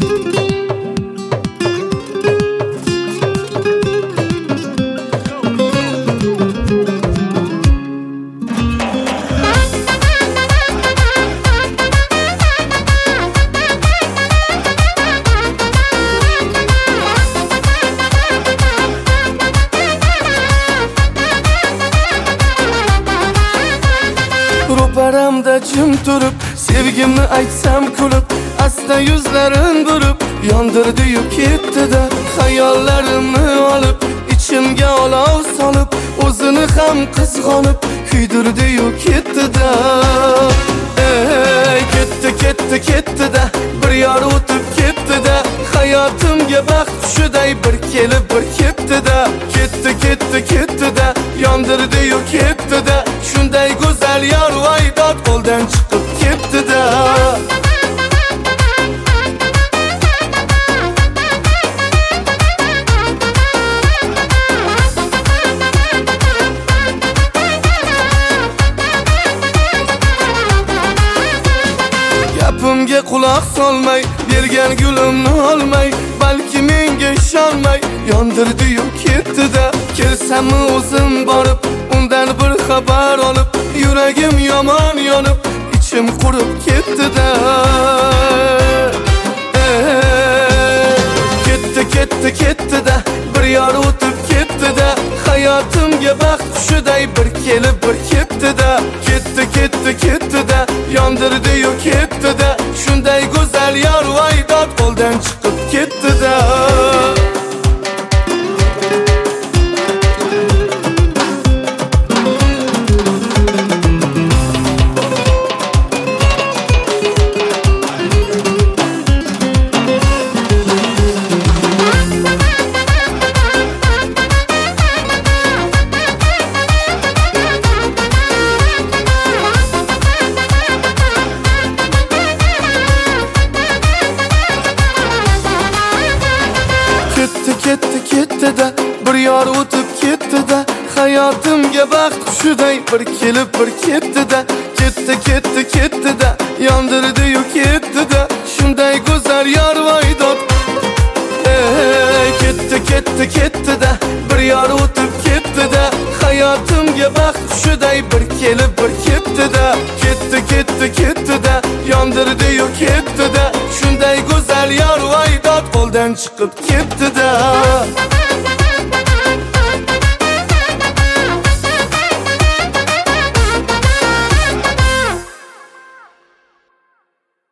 Ro'paramda jim turib, sevgimni aytsam kulib, asta yuzlarin burib, yondirdi-yu ketdi-da. Xayollarimni olib, ichimga olov solib, o'zini ham qizg'onib, kuydirdi-yu ketdi-da. Ey, ketdi-da, bir yor o'tib ketdi-da. Hayotimga baxt tushiday bir kelib bir ketdi-da. Ketdi-da, yondirdi-yu ketdi-da. Shunday go'zal yor vaydod qo'ldan chiqib ketdi-da. Gapimga quloq solmay, bergan gulimni olmay, balki menga ishonmay, yondirdi-yu ketdi-da. Kelsammi o'zim borib, undan bir xabar olib, yuragim yomon yonib, ichim qurib ketdi-da. Ketdi-da, bir yor o'tib ketdi-da. Hayotimga baxt tushiday bir kelib bir ketdi-da. Ketdi-da, yondirdi-yu ketdi-da. Shunday go'zal yor vaydod qo'ldan chiqib ketdi-da. Ketdi-da, bir yor o'tib ketdi-da. Hayotimga baxt qushiday bir kelib bir ketdi-da. Ketdi-da, yondirdi-yu ketdi-da. Shunday go'zal yor vaydod. Ketdi-da, bir yor o'tib ketdi-da. Hayotimga baxt qushiday bir kelib bir ketdi-da. Ketdi-da, yondirdi-yu ketdi-da. Shunday go'zal yor vaydod qo'ldan chiqib ketdi-da.